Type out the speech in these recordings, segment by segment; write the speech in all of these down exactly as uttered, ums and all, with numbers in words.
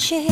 ночи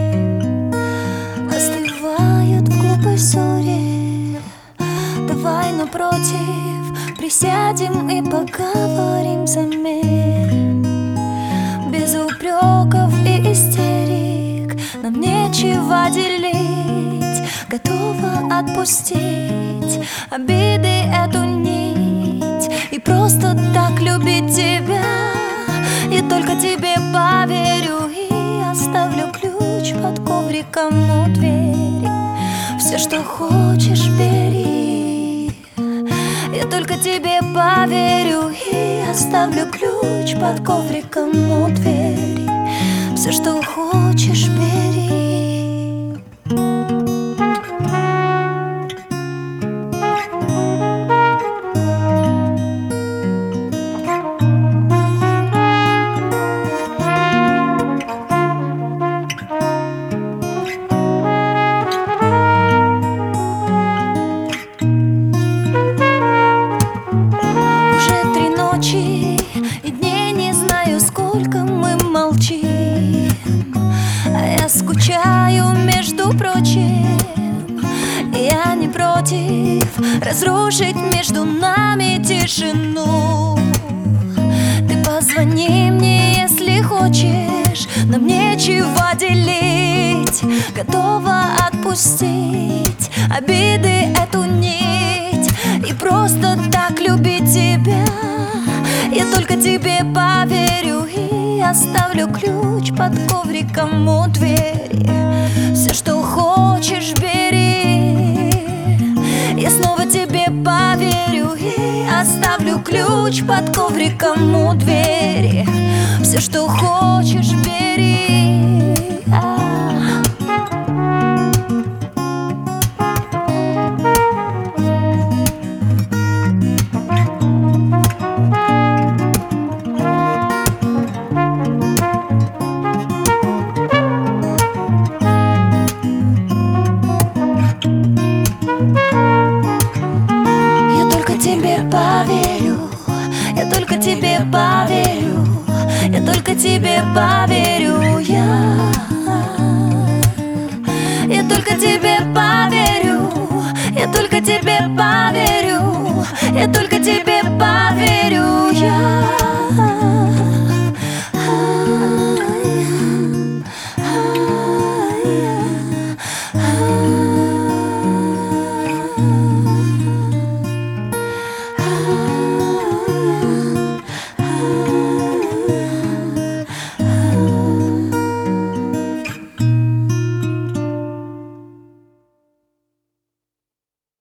остывают в глупой ссоре. Давай напротив присядем и поговорим взамен. Без упреков и истерик нам нечего делить. Готова отпустить обиды, эту нить, и просто так любить тебя. Я только тебе поверю и оставлю ключ под ковриком у двери. Все, что хочешь, бери. Я только тебе поверю и оставлю ключ под ковриком у двери. Все, что хочешь, бери. И дней не знаю, сколько мы молчим, а я скучаю, между прочим. Я не против разрушить между нами тишину. Ты позвони мне, если хочешь, нам нечего делить. Готова отпустить обиды, эту нить, и просто так любить тебя. Я только тебе поверю и оставлю ключ под ковриком у двери. Все, что хочешь, бери. Я снова тебе поверю и оставлю ключ под ковриком у двери. Все, что хочешь, бери. Поверю, я только тебе поверю, я только тебе поверю, я Я только тебе поверю, я только тебе поверю, я только тебе поверю, я